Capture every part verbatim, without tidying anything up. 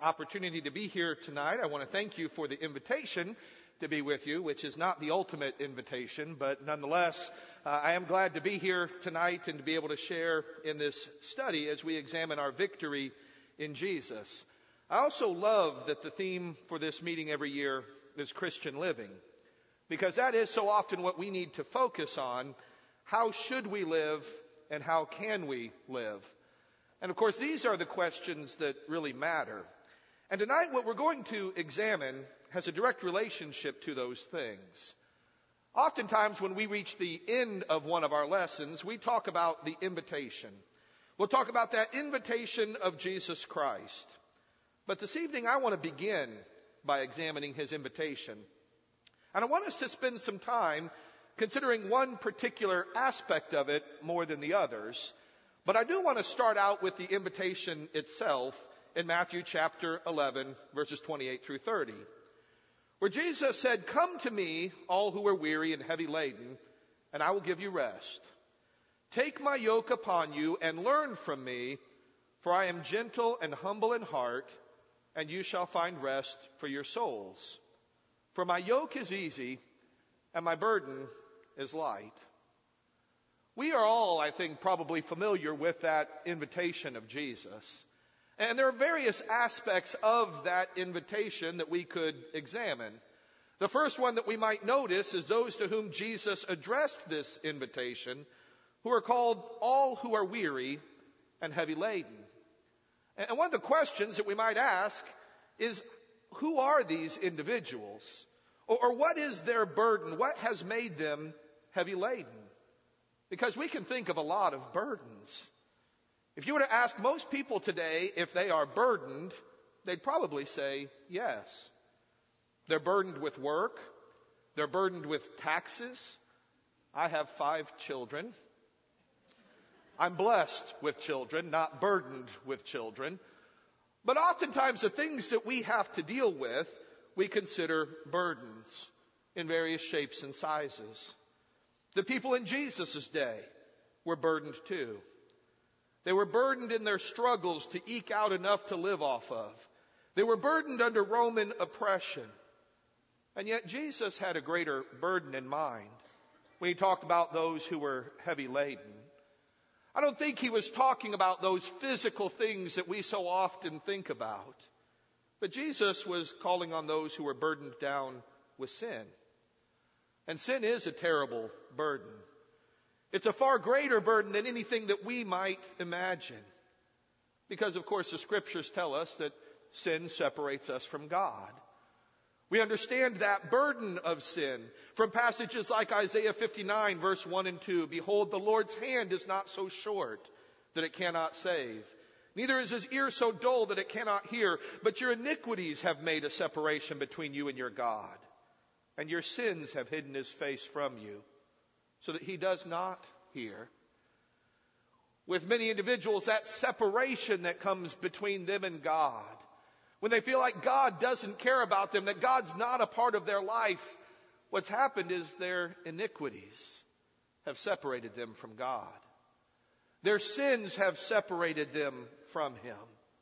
opportunity to be here tonight. I want to thank you for the invitation to be with you, which is not the ultimate invitation, but nonetheless, uh, I am glad to be here tonight and to be able to share in this study as we examine our victory in Jesus. I also love that the theme for this meeting every year is Christian living, because that is so often what we need to focus on. How should we live and how can we live? And of course, these are the questions that really matter. And tonight what we're going to examine has a direct relationship to those things. Oftentimes when we reach the end of one of our lessons, we talk about the invitation. We'll talk about that invitation of Jesus Christ. But this evening I want to begin by examining his invitation. And I want us to spend some time considering one particular aspect of it more than the others. But I do want to start out with the invitation itself in Matthew chapter eleven, verses twenty-eight through thirty, where Jesus said, "Come to me, all who are weary and heavy laden, and I will give you rest. Take my yoke upon you and learn from me, for I am gentle and humble in heart, and you shall find rest for your souls. For my yoke is easy, and my burden is light." We are all, I think, probably familiar with that invitation of Jesus. And there are various aspects of that invitation that we could examine. The first one that we might notice is those to whom Jesus addressed this invitation, who are called all who are weary and heavy laden. And one of the questions that we might ask is, who are these individuals? Or what is their burden? What has made them heavy laden? Because we can think of a lot of burdens. If you were to ask most people today if they are burdened, they'd probably say yes. They're burdened with work. They're burdened with taxes. I have five children. I'm blessed with children, not burdened with children. But oftentimes the things that we have to deal with, we consider burdens in various shapes and sizes. The people in Jesus' day were burdened too. They were burdened in their struggles to eke out enough to live off of. They were burdened under Roman oppression. And yet Jesus had a greater burden in mind when he talked about those who were heavy laden. I don't think he was talking about those physical things that we so often think about. But Jesus was calling on those who were burdened down with sin. And sin is a terrible burden. It's a far greater burden than anything that we might imagine. Because, of course, the scriptures tell us that sin separates us from God. We understand that burden of sin from passages like Isaiah fifty-nine, verse one and two. "Behold, the Lord's hand is not so short that it cannot save. Neither is his ear so dull that it cannot hear. But your iniquities have made a separation between you and your God. And your sins have hidden his face from you, so that he does not hear." With many individuals, that separation that comes between them and God, when they feel like God doesn't care about them, that God's not a part of their life, what's happened is their iniquities have separated them from God. Their sins have separated them from him.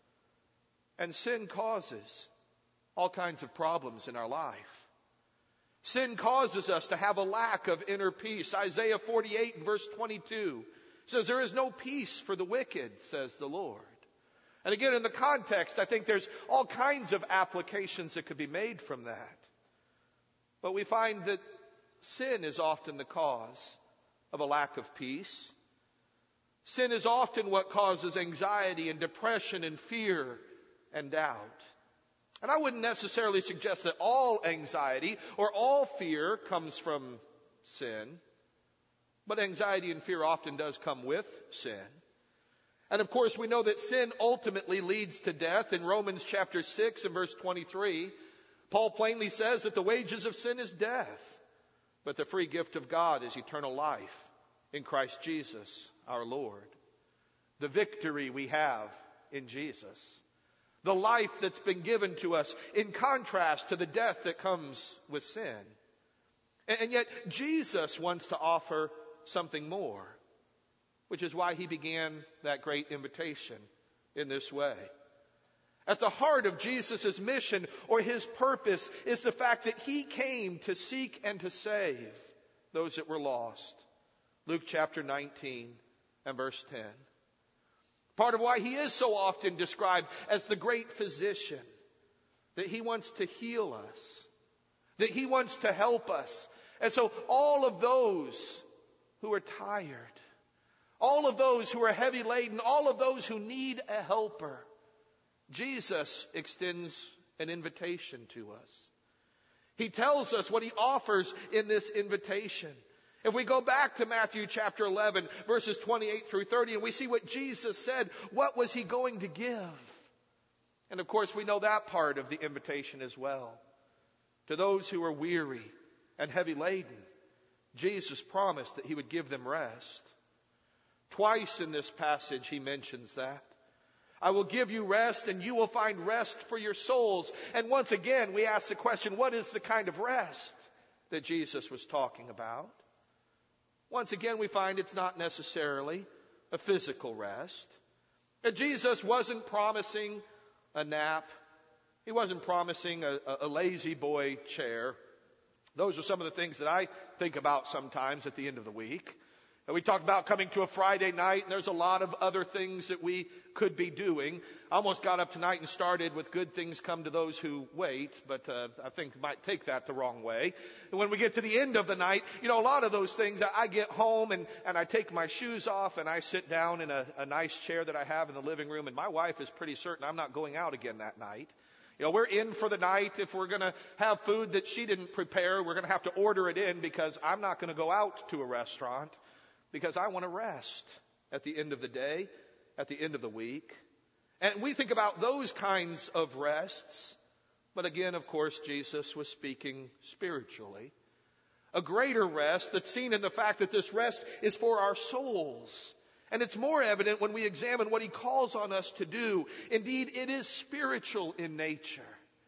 And sin causes all kinds of problems in our life. Sin causes us to have a lack of inner peace. Isaiah forty-eight and verse twenty-two says, "There is no peace for the wicked, says the Lord." And again, in the context, I think there's all kinds of applications that could be made from that. But we find that sin is often the cause of a lack of peace. Sin is often what causes anxiety and depression and fear and doubt. And I wouldn't necessarily suggest that all anxiety or all fear comes from sin. But anxiety and fear often does come with sin. And of course, we know that sin ultimately leads to death. In Romans chapter six and verse twenty-three, Paul plainly says that the wages of sin is death, but the free gift of God is eternal life in Christ Jesus our Lord. The victory we have in Jesus. The life that's been given to us in contrast to the death that comes with sin. And yet Jesus wants to offer something more, which is why he began that great invitation in this way. At the heart of Jesus' mission or his purpose is the fact that he came to seek and to save those that were lost. Luke chapter nineteen and verse ten. Part of why he is so often described as the great physician, that he wants to heal us, that he wants to help us. And so all of those who are tired, all of those who are heavy laden, all of those who need a helper, Jesus extends an invitation to us. He tells us what he offers in this invitation. If we go back to Matthew chapter eleven, verses twenty-eight through thirty, and we see what Jesus said, what was he going to give? And of course, we know that part of the invitation as well. To those who are weary and heavy laden, Jesus promised that he would give them rest. Twice in this passage, he mentions that. I will give you rest and you will find rest for your souls. And once again, we ask the question, what is the kind of rest that Jesus was talking about? Once again, we find it's not necessarily a physical rest. That Jesus wasn't promising a nap. He wasn't promising a, a lazy boy chair. Those are some of the things that I think about sometimes at the end of the week. And we talk about coming to a Friday night, and there's a lot of other things that we could be doing. I almost got up tonight and started with good things come to those who wait, but uh, I think you might take that the wrong way. And when we get to the end of the night, you know, a lot of those things, I, I get home and, and I take my shoes off and I sit down in a, a nice chair that I have in the living room, and my wife is pretty certain I'm not going out again that night. You know, we're in for the night. If we're going to have food that she didn't prepare, we're going to have to order it in, because I'm not going to go out to a restaurant, because I want to rest at the end of the day, at the end of the week. And we think about those kinds of rests. But again, of course, Jesus was speaking spiritually. A greater rest that's seen in the fact that this rest is for our souls. And it's more evident when we examine what he calls on us to do. Indeed, it is spiritual in nature.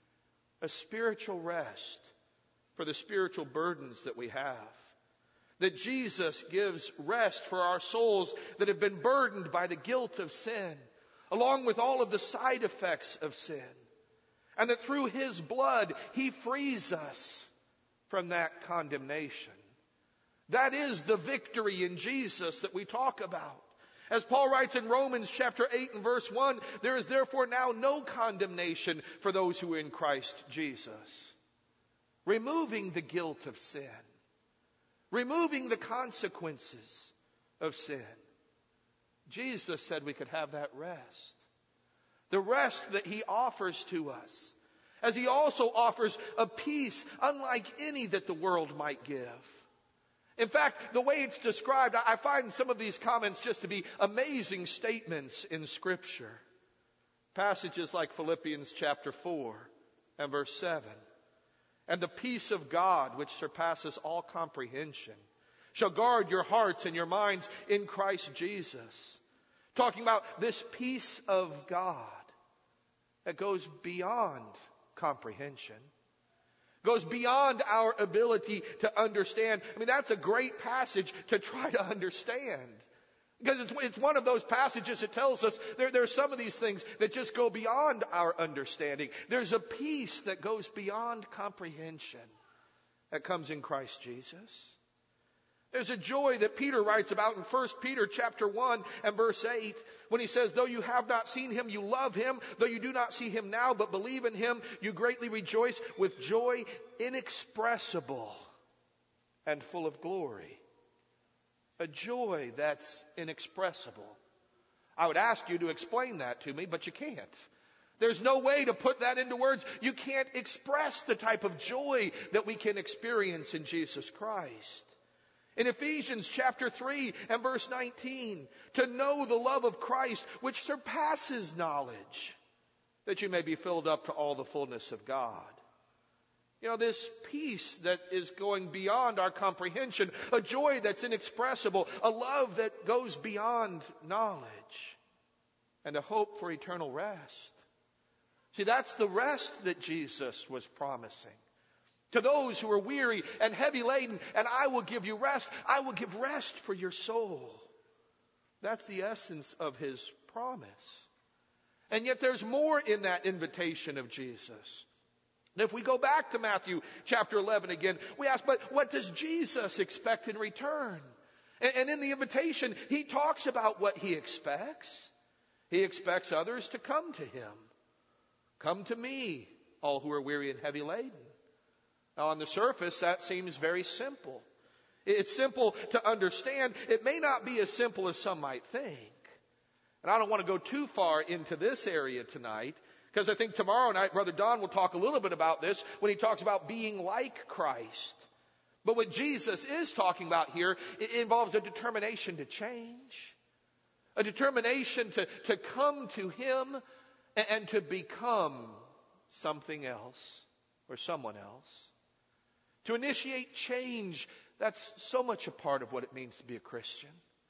A spiritual rest for the spiritual burdens that we have. That Jesus gives rest for our souls that have been burdened by the guilt of sin, along with all of the side effects of sin. And that through his blood, he frees us from that condemnation. That is the victory in Jesus that we talk about. As Paul writes in Romans chapter eight and verse one, there is therefore now no condemnation for those who are in Christ Jesus. Removing the guilt of sin. Removing the consequences of sin. Jesus said we could have that rest. The rest that he offers to us. As he also offers a peace unlike any that the world might give. In fact, the way it's described, I find some of these comments just to be amazing statements in Scripture. Passages like Philippians chapter four and verse seven. And the peace of God, which surpasses all comprehension, shall guard your hearts and your minds in Christ Jesus. Talking about this peace of God that goes beyond comprehension. Goes beyond our ability to understand. I mean, that's a great passage to try to understand. Because it's, it's one of those passages that tells us there, there are some of these things that just go beyond our understanding. There's a peace that goes beyond comprehension that comes in Christ Jesus. There's a joy that Peter writes about in First Peter chapter one and verse eight when he says, though you have not seen him, you love him. Though you do not see him now, but believe in him, you greatly rejoice with joy inexpressible and full of glory. A joy that's inexpressible. I would ask you to explain that to me, but you can't. There's no way to put that into words. You can't express the type of joy that we can experience in Jesus Christ. In Ephesians chapter three and verse nineteen, to know the love of Christ which surpasses knowledge, that you may be filled up to all the fullness of God. You know, this peace that is going beyond our comprehension, a joy that's inexpressible, a love that goes beyond knowledge, and a hope for eternal rest. See, that's the rest that Jesus was promising. To those who are weary and heavy laden, and I will give you rest. I will give rest for your soul. That's the essence of his promise. And yet there's more in that invitation of Jesus. And if we go back to Matthew chapter eleven again, we ask, but what does Jesus expect in return? And, and in the invitation, he talks about what he expects. He expects others to come to him. Come to me, all who are weary and heavy laden. Now, on the surface, that seems very simple. It's simple to understand. It may not be as simple as some might think. And I don't want to go too far into this area tonight, because I think tomorrow night, Brother Don will talk a little bit about this when he talks about being like Christ. But what Jesus is talking about here, it involves a determination to change, a determination to, to come to him and, and to become something else or someone else. To initiate change, that's so much a part of what it means to be a Christian.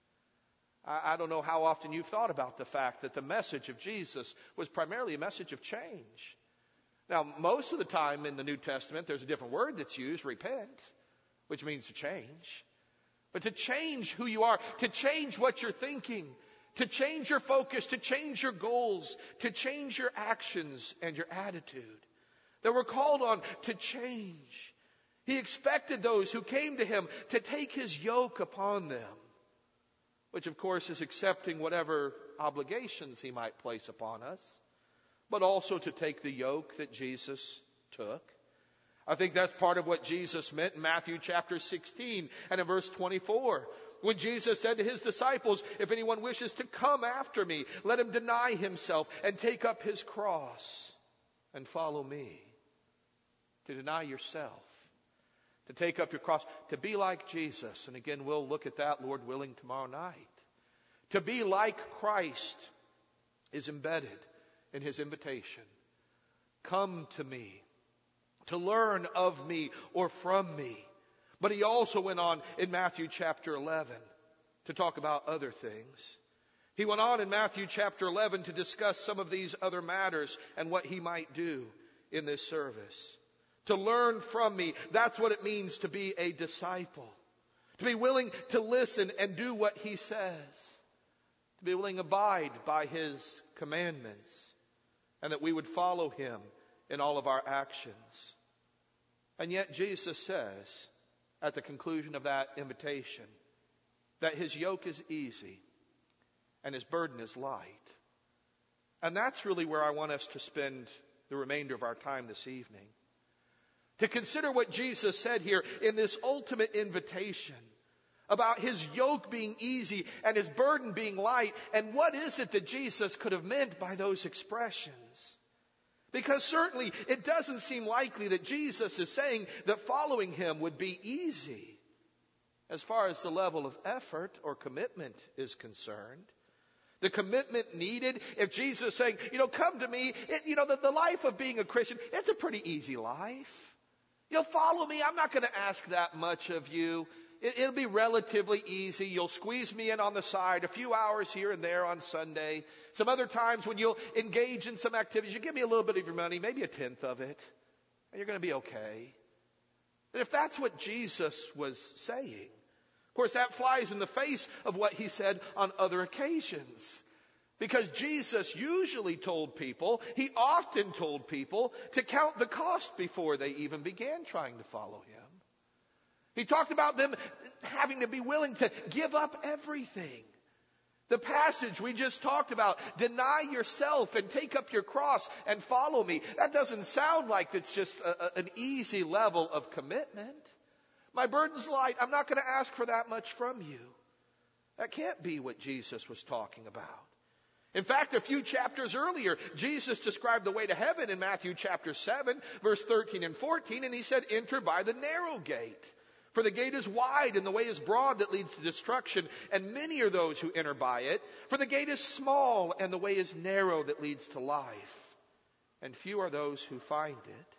I don't know how often you've thought about the fact that the message of Jesus was primarily a message of change. Now, most of the time in the New Testament, there's a different word that's used, repent, which means to change. But to change who you are, to change what you're thinking, to change your focus, to change your goals, to change your actions and your attitude. That we're called on to change. He expected those who came to him to take his yoke upon them, which of course is accepting whatever obligations he might place upon us, but also to take the yoke that Jesus took. I think that's part of what Jesus meant in Matthew chapter sixteen and in verse twenty-four. When Jesus said to his disciples, if anyone wishes to come after me, let him deny himself and take up his cross and follow me. To deny yourself. To take up your cross, to be like Jesus. And again, we'll look at that, Lord willing, tomorrow night. To be like Christ is embedded in his invitation. Come to me, to learn of me or from me. But he also went on in Matthew chapter eleven to talk about other things. He went on in Matthew chapter eleven to discuss some of these other matters and what he might do in this service. To learn from me, that's what it means to be a disciple. To be willing to listen and do what he says. To be willing to abide by his commandments. And that we would follow him in all of our actions. And yet Jesus says, at the conclusion of that invitation, that his yoke is easy and his burden is light. And that's really where I want us to spend the remainder of our time this evening. To consider what Jesus said here in this ultimate invitation about his yoke being easy and his burden being light. And what is it that Jesus could have meant by those expressions? Because certainly it doesn't seem likely that Jesus is saying that following him would be easy as far as the level of effort or commitment is concerned. The commitment needed, if Jesus is saying, you know, come to me, it, you know, the, the life of being a Christian, it's a pretty easy life. You'll follow me. I'm not going to ask that much of you. It, it'll be relatively easy. You'll squeeze me in on the side, a few hours here and there on Sunday. Some other times when you'll engage in some activities, you give me a little bit of your money, maybe a tenth of it, and you're going to be okay. And if that's what Jesus was saying, of course, that flies in the face of what he said on other occasions. Because Jesus usually told people, he often told people to count the cost before they even began trying to follow him. He talked about them having to be willing to give up everything. The passage we just talked about, deny yourself and take up your cross and follow me. That doesn't sound like it's just a, a, an easy level of commitment. My burden's light. I'm not going to ask for that much from you. That can't be what Jesus was talking about. In fact, a few chapters earlier, Jesus described the way to heaven in Matthew chapter seven, verse thirteen and fourteen, and he said, enter by the narrow gate. For the gate is wide and the way is broad that leads to destruction, and many are those who enter by it. For the gate is small and the way is narrow that leads to life, and few are those who find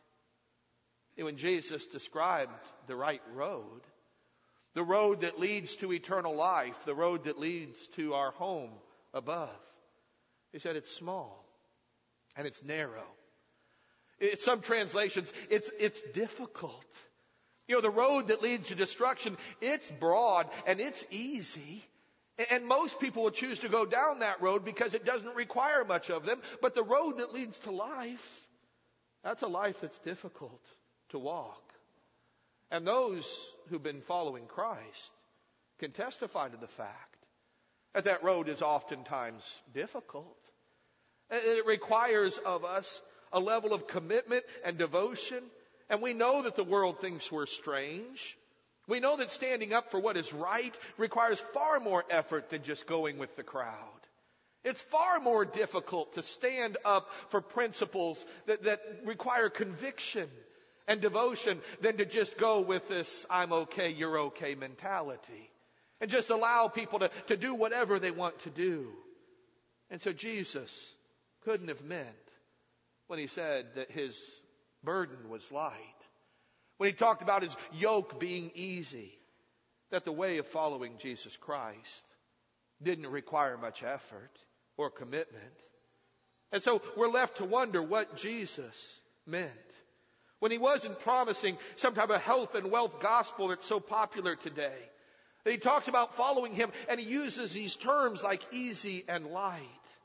it. And when Jesus described the right road, the road that leads to eternal life, the road that leads to our home above, he said it's small and it's narrow. In some translations, it's, it's difficult. You know, the road that leads to destruction, it's broad and it's easy. And most people will choose to go down that road because it doesn't require much of them. But the road that leads to life, that's a life that's difficult to walk. And those who've been following Christ can testify to the fact that that road is oftentimes difficult. It requires of us a level of commitment and devotion. And we know that the world thinks we're strange. We know that standing up for what is right requires far more effort than just going with the crowd. It's far more difficult to stand up for principles that, that require conviction and devotion than to just go with this I'm okay, you're okay mentality. And just allow people to, to do whatever they want to do. And so Jesus couldn't have meant when he said that his burden was light. When he talked about his yoke being easy, that the way of following Jesus Christ didn't require much effort or commitment. And so we're left to wonder what Jesus meant when he wasn't promising some type of health and wealth gospel that's so popular today. That he talks about following him and he uses these terms like easy and light.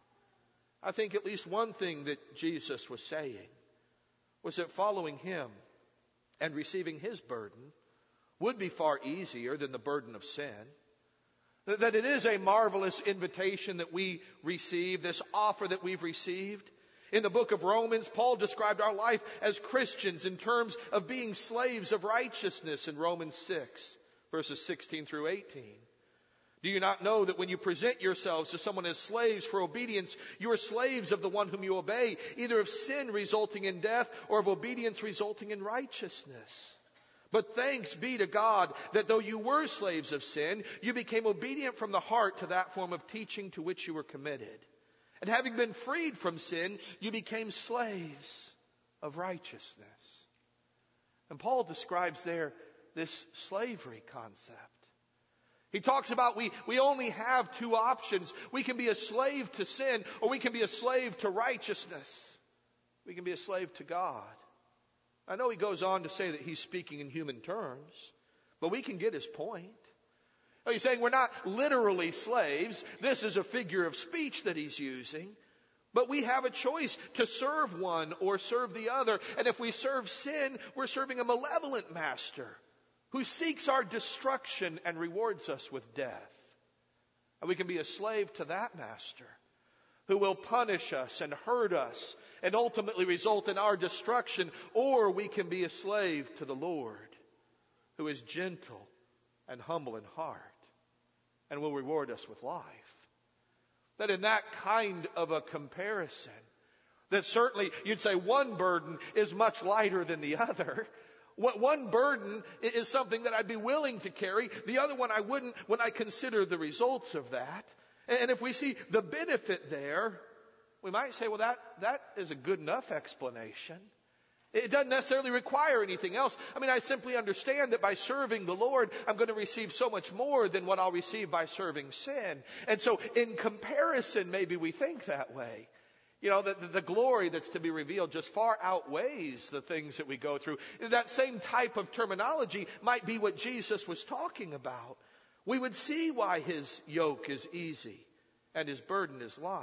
I think at least one thing that Jesus was saying was that following him and receiving his burden would be far easier than the burden of sin. That it is a marvelous invitation that we receive, this offer that we've received. In the book of Romans, Paul described our life as Christians in terms of being slaves of righteousness in Romans six, verses sixteen through eighteen. Do you not know that when you present yourselves to someone as slaves for obedience, you are slaves of the one whom you obey, either of sin resulting in death or of obedience resulting in righteousness? But thanks be to God that though you were slaves of sin, you became obedient from the heart to that form of teaching to which you were committed. And having been freed from sin, you became slaves of righteousness. And Paul describes there this slavery concept. He talks about we, we only have two options. We can be a slave to sin or we can be a slave to righteousness. We can be a slave to God. I know he goes on to say that he's speaking in human terms, but we can get his point. He's saying we're not literally slaves. This is a figure of speech that he's using. But we have a choice to serve one or serve the other. And if we serve sin, we're serving a malevolent master who seeks our destruction and rewards us with death. And we can be a slave to that master who will punish us and hurt us and ultimately result in our destruction. Or we can be a slave to the Lord who is gentle and humble in heart and will reward us with life. That in that kind of a comparison, that certainly you'd say one burden is much lighter than the other. One burden is something that I'd be willing to carry. The other one I wouldn't when I consider the results of that. And if we see the benefit there, we might say, well, that, that is a good enough explanation. It doesn't necessarily require anything else. I mean, I simply understand that by serving the Lord, I'm going to receive so much more than what I'll receive by serving sin. And so in comparison, maybe we think that way. You know, the, the glory that's to be revealed just far outweighs the things that we go through. That same type of terminology might be what Jesus was talking about. We would see why his yoke is easy and his burden is light.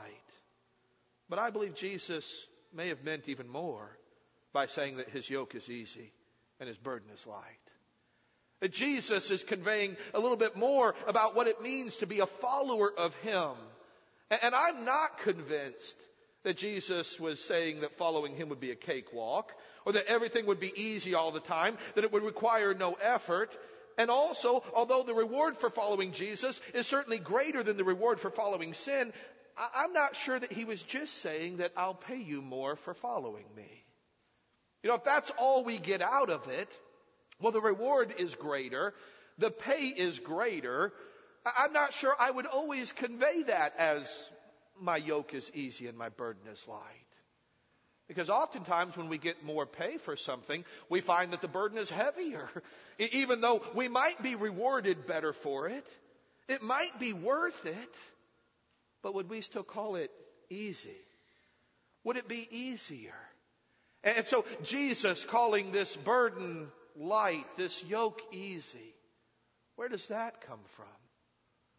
But I believe Jesus may have meant even more by saying that his yoke is easy and his burden is light. That Jesus is conveying a little bit more about what it means to be a follower of him. And I'm not convinced that Jesus was saying that following him would be a cakewalk, or that everything would be easy all the time, that it would require no effort. And also, although the reward for following Jesus is certainly greater than the reward for following sin, I'm not sure that he was just saying that I'll pay you more for following me. You know, if that's all we get out of it, well, the reward is greater, the pay is greater. I'm not sure I would always convey that as my yoke is easy and my burden is light. Because oftentimes when we get more pay for something, we find that the burden is heavier. Even though we might be rewarded better for it, it might be worth it, but would we still call it easy? Would it be easier? And so Jesus calling this burden light, this yoke easy, where does that come from?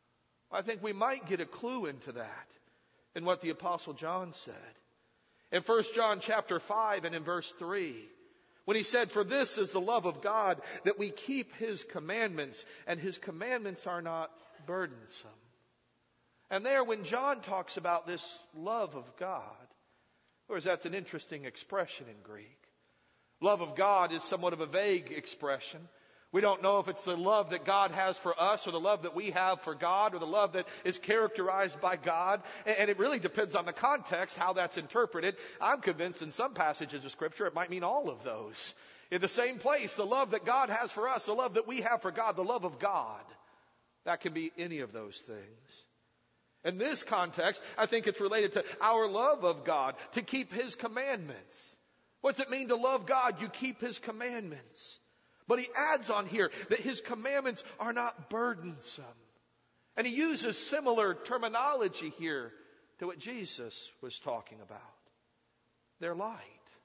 I think we might get a clue into that in what the Apostle John said. In First John chapter five and in verse three, when he said, "For this is the love of God, that we keep His commandments, and His commandments are not burdensome." And there, when John talks about this love of God, of course, that's an interesting expression in Greek. Love of God is somewhat of a vague expression. We don't know if it's the love that God has for us or the love that we have for God or the love that is characterized by God. And it really depends on the context, how that's interpreted. I'm convinced in some passages of Scripture it might mean all of those. In the same place, the love that God has for us, the love that we have for God, the love of God, that can be any of those things. In this context, I think it's related to our love of God, to keep His commandments. What's it mean to love God? You keep His commandments. But he adds on here that His commandments are not burdensome. And he uses similar terminology here to what Jesus was talking about. They're light.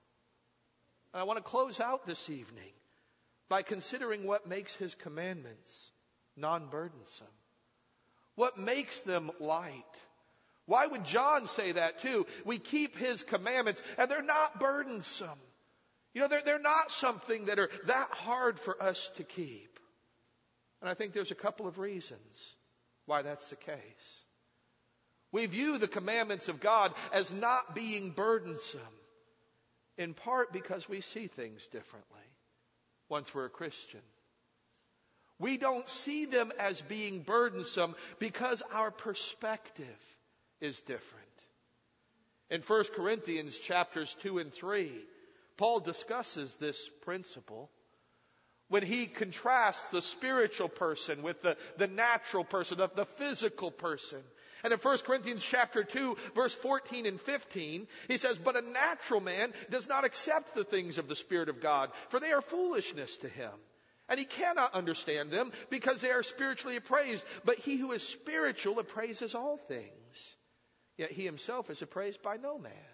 And I want to close out this evening by considering what makes His commandments non-burdensome. What makes them light? Why would John say that too? We keep His commandments and they're not burdensome. You know, they're, they're not something that are that hard for us to keep. And I think there's a couple of reasons why that's the case. We view the commandments of God as not being burdensome, in part because we see things differently once we're a Christian. We don't see them as being burdensome because our perspective is different. In First Corinthians chapters two and three, Paul discusses this principle when he contrasts the spiritual person with the, the natural person, the, the physical person. And in First Corinthians chapter two, verse fourteen and fifteen, he says, "But a natural man does not accept the things of the Spirit of God, for they are foolishness to him. And he cannot understand them because they are spiritually appraised. But he who is spiritual appraises all things. Yet he himself is appraised by no man."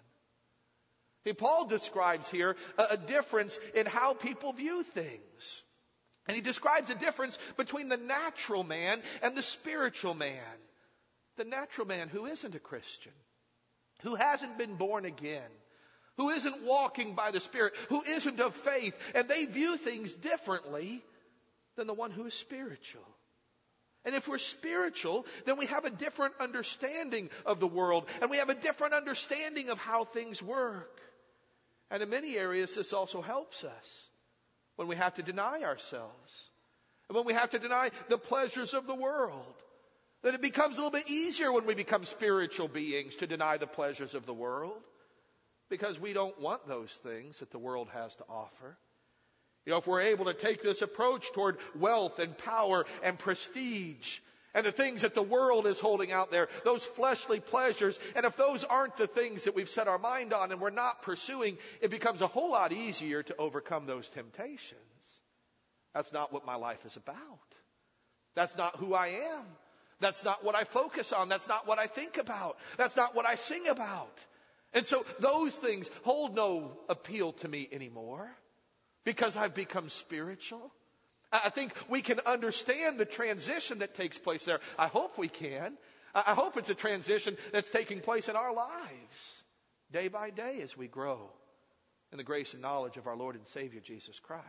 See, Paul describes here a, a difference in how people view things. And he describes a difference between the natural man and the spiritual man. The natural man who isn't a Christian, who hasn't been born again, who isn't walking by the Spirit, who isn't of faith, and they view things differently than the one who is spiritual. And if we're spiritual, then we have a different understanding of the world, and we have a different understanding of how things work. And in many areas, this also helps us when we have to deny ourselves, and when we have to deny the pleasures of the world. That it becomes a little bit easier when we become spiritual beings to deny the pleasures of the world, because we don't want those things that the world has to offer. You know, if we're able to take this approach toward wealth and power and prestige and the things that the world is holding out there, those fleshly pleasures, and if those aren't the things that we've set our mind on and we're not pursuing, it becomes a whole lot easier to overcome those temptations. That's not what my life is about. That's not who I am. That's not what I focus on. That's not what I think about. That's not what I sing about. And so those things hold no appeal to me anymore because I've become spiritual. I think we can understand the transition that takes place there. I hope we can. I hope it's a transition that's taking place in our lives day by day as we grow in the grace and knowledge of our Lord and Savior Jesus Christ.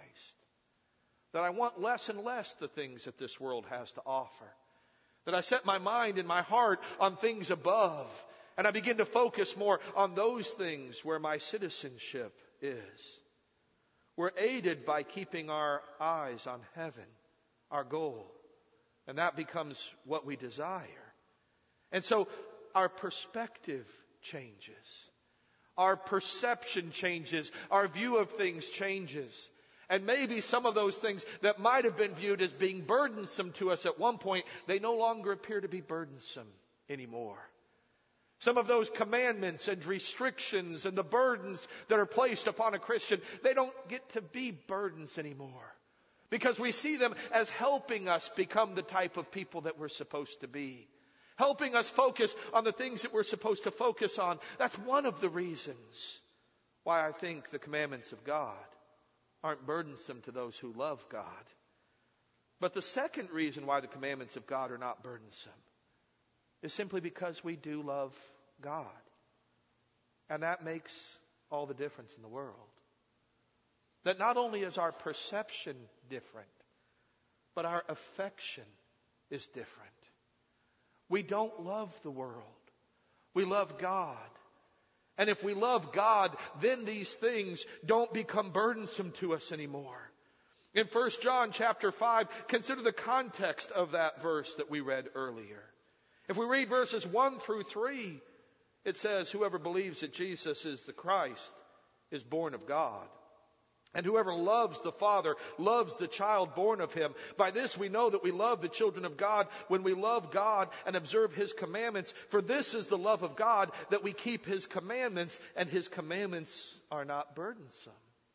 That I want less and less the things that this world has to offer. That I set my mind and my heart on things above. And I begin to focus more on those things where my citizenship is. We're aided by keeping our eyes on heaven, our goal. And that becomes what we desire. And so our perspective changes. Our perception changes. Our view of things changes. And maybe some of those things that might have been viewed as being burdensome to us at one point, they no longer appear to be burdensome anymore. Some of those commandments and restrictions and the burdens that are placed upon a Christian, they don't get to be burdens anymore. Because we see them as helping us become the type of people that we're supposed to be. Helping us focus on the things that we're supposed to focus on. That's one of the reasons why I think the commandments of God aren't burdensome to those who love God. But the second reason why the commandments of God are not burdensome is simply because we do love God. And that makes all the difference in the world. That not only is our perception different, but our affection is different. We don't love the world. We love God. And if we love God, then these things don't become burdensome to us anymore. In First John chapter five, consider the context of that verse that we read earlier. If we read verses one through three, it says, whoever believes that Jesus is the Christ is born of God. And whoever loves the Father loves the child born of him. By this we know that we love the children of God when we love God and observe his commandments. For this is the love of God, that we keep his commandments, and his commandments are not burdensome.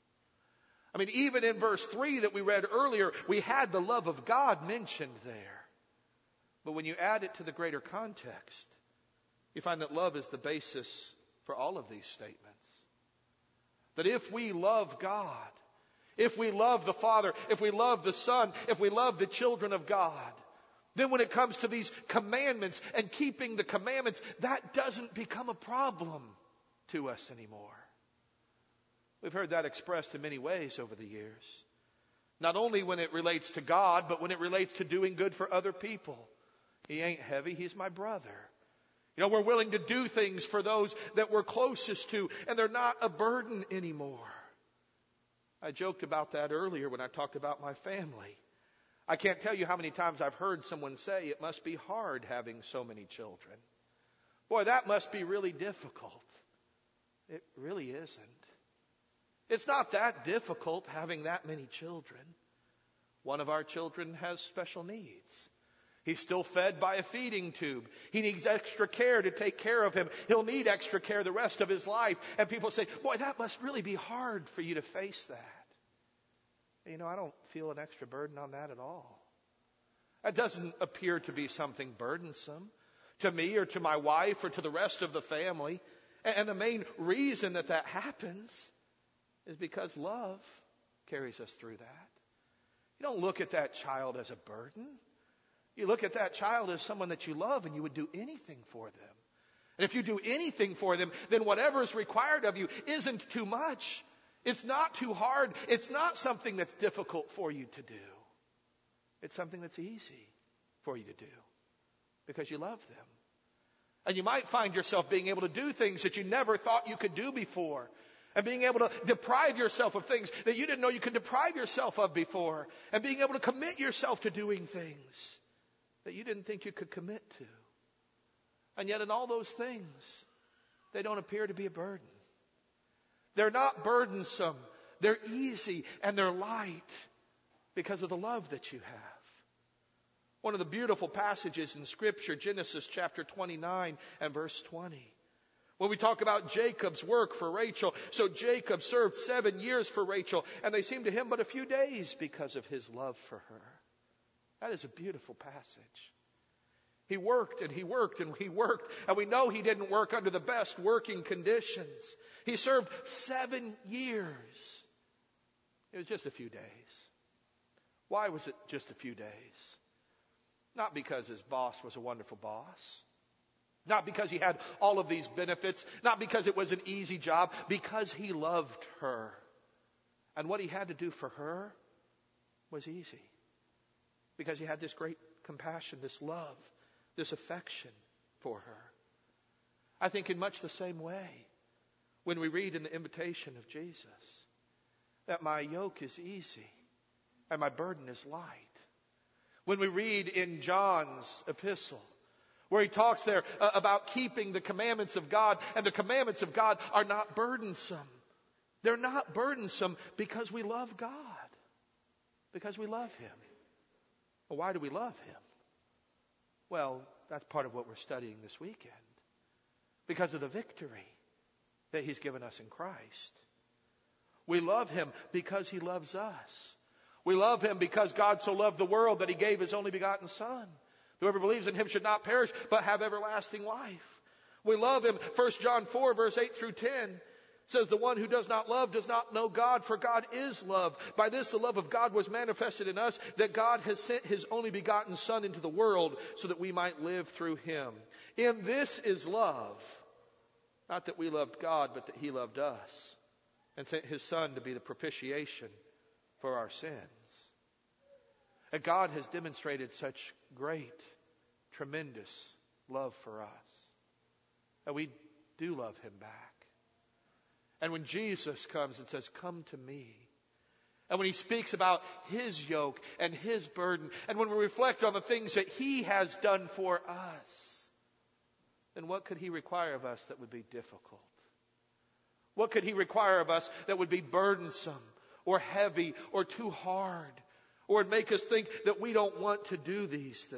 I mean, even in verse three that we read earlier, we had the love of God mentioned there. But when you add it to the greater context, you find that love is the basis for all of these statements. That if we love God, if we love the Father, if we love the Son, if we love the children of God, then when it comes to these commandments and keeping the commandments, that doesn't become a problem to us anymore. We've heard that expressed in many ways over the years. Not only when it relates to God, but when it relates to doing good for other people. He ain't heavy, he's my brother. You know, we're willing to do things for those that we're closest to, and they're not a burden anymore. I joked about that earlier when I talked about my family. I can't tell you how many times I've heard someone say, it must be hard having so many children. Boy, that must be really difficult. It really isn't. It's not that difficult having that many children. One of our children has special needs. He's still fed by a feeding tube. He needs extra care to take care of him. He'll need extra care the rest of his life. And people say, boy, that must really be hard for you to face that. You know, I don't feel an extra burden on that at all. That doesn't appear to be something burdensome to me or to my wife or to the rest of the family. And the main reason that that happens is because love carries us through that. You don't look at that child as a burden. You look at that child as someone that you love, and you would do anything for them. And if you do anything for them, then whatever is required of you isn't too much. It's not too hard. It's not something that's difficult for you to do. It's something that's easy for you to do because you love them. And you might find yourself being able to do things that you never thought you could do before. And being able to deprive yourself of things that you didn't know you could deprive yourself of before. And being able to commit yourself to doing things that you didn't think you could commit to. And yet in all those things, they don't appear to be a burden. They're not burdensome. They're easy and they're light because of the love that you have. One of the beautiful passages in Scripture, Genesis chapter twenty-nine and verse twenty. When we talk about Jacob's work for Rachel, so Jacob served seven years for Rachel, and they seemed to him but a few days because of his love for her. That is a beautiful passage. He worked and he worked and he worked, and we know he didn't work under the best working conditions. He served seven years. It was just a few days. Why was it just a few days? Not because his boss was a wonderful boss. Not because he had all of these benefits. Not because it was an easy job. Because he loved her. And what he had to do for her was easy. Because he had this great compassion, this love, this affection for her. I think in much the same way, when we read in the invitation of Jesus, that my yoke is easy and my burden is light. When we read in John's epistle, where he talks there uh, about keeping the commandments of God, and the commandments of God are not burdensome. They're not burdensome because we love God, because we love Him. Well, why do we love Him? Well, that's part of what we're studying this weekend. Because of the victory that He's given us in Christ. We love Him because He loves us. We love Him because God so loved the world that He gave His only begotten Son. Whoever believes in Him should not perish, but have everlasting life. We love Him, First John four, verse eight through ten. It says the one who does not love does not know God, for God is love. By this the love of God was manifested in us, that God has sent his only begotten Son into the world so that we might live through him. In this is love. Not that we loved God, but that he loved us and sent his Son to be the propitiation for our sins. And God has demonstrated such great, tremendous love for us. And we do love him back. And when Jesus comes and says, come to me, and when he speaks about his yoke and his burden, and when we reflect on the things that he has done for us, then what could he require of us that would be difficult? What could he require of us that would be burdensome or heavy or too hard, or would make us think that we don't want to do these things?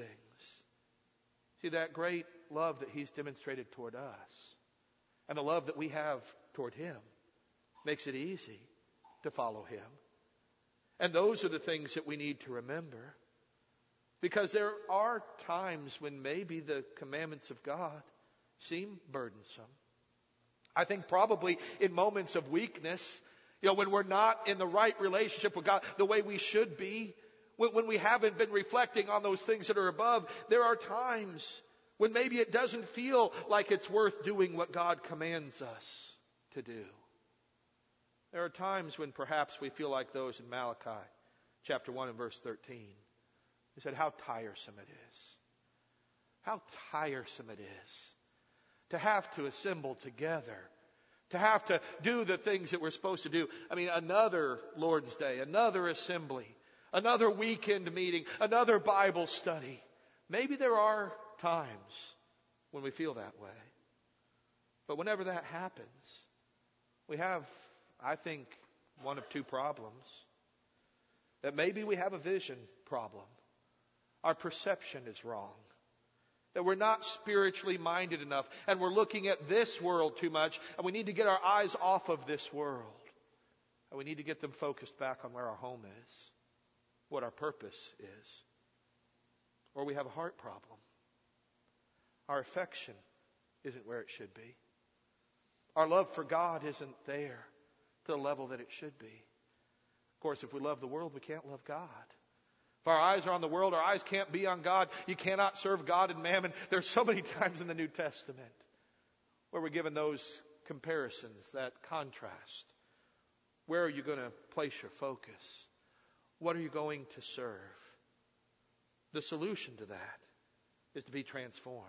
See, that great love that he's demonstrated toward us, and the love that we have toward him, makes it easy to follow him. And those are the things that we need to remember. Because there are times when maybe the commandments of God seem burdensome. I think probably in moments of weakness, you know, when we're not in the right relationship with God the way we should be, when, when we haven't been reflecting on those things that are above, there are times when maybe it doesn't feel like it's worth doing what God commands us to do. There are times when perhaps we feel like those in Malachi chapter one and verse thirteen. He said, how tiresome it is. How tiresome it is to have to assemble together, to have to do the things that we're supposed to do. I mean, another Lord's Day, another assembly, another weekend meeting, another Bible study. Maybe there are times when we feel that way. But whenever that happens, we have, I think, one of two problems. That maybe we have a vision problem. Our perception is wrong. That we're not spiritually minded enough, and we're looking at this world too much, and we need to get our eyes off of this world. And we need to get them focused back on where our home is, what our purpose is. Or we have a heart problem. Our affection isn't where it should be. Our love for God isn't there to the level that it should be. Of course, if we love the world, we can't love God. If our eyes are on the world, our eyes can't be on God. You cannot serve God and mammon. There's so many times in the New Testament where we're given those comparisons, that contrast. Where are you going to place your focus? What are you going to serve? The solution to that is to be transformed.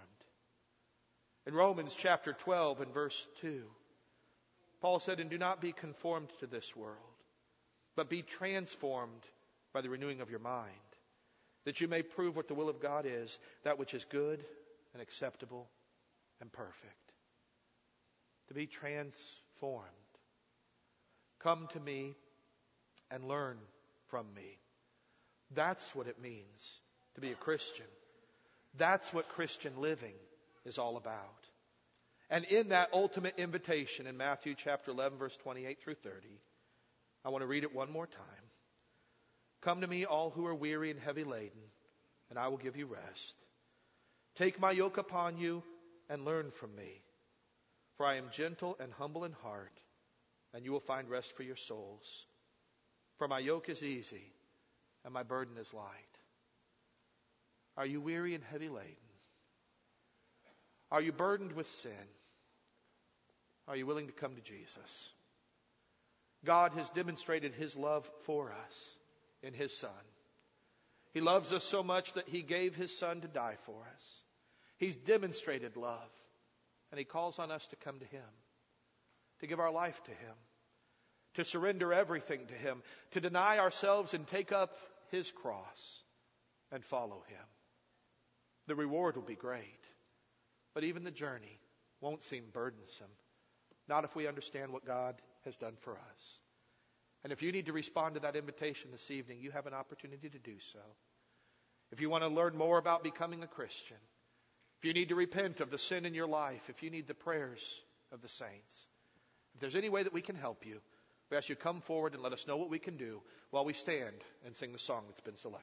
In Romans chapter twelve and verse two, Paul said, and do not be conformed to this world, but be transformed by the renewing of your mind, that you may prove what the will of God is, that which is good and acceptable and perfect. To be transformed. Come to me and learn from me. That's what it means to be a Christian. That's what Christian living is all about. And in that ultimate invitation in Matthew chapter eleven, verse twenty-eight through thirty, I want to read it one more time. Come to me, all who are weary and heavy laden, and I will give you rest. Take my yoke upon you and learn from me. For I am gentle and humble in heart, and you will find rest for your souls. For my yoke is easy, and my burden is light. Are you weary and heavy laden? Are you burdened with sin? Are you willing to come to Jesus? God has demonstrated his love for us in his Son. He loves us so much that he gave his Son to die for us. He's demonstrated love, and he calls on us to come to him, to give our life to him, to surrender everything to him, to deny ourselves and take up his cross and follow him. The reward will be great, but even the journey won't seem burdensome, not if we understand what God has done for us. And if you need to respond to that invitation this evening, you have an opportunity to do so. If you want to learn more about becoming a Christian, if you need to repent of the sin in your life, if you need the prayers of the saints, if there's any way that we can help you, we ask you to come forward and let us know what we can do while we stand and sing the song that's been selected.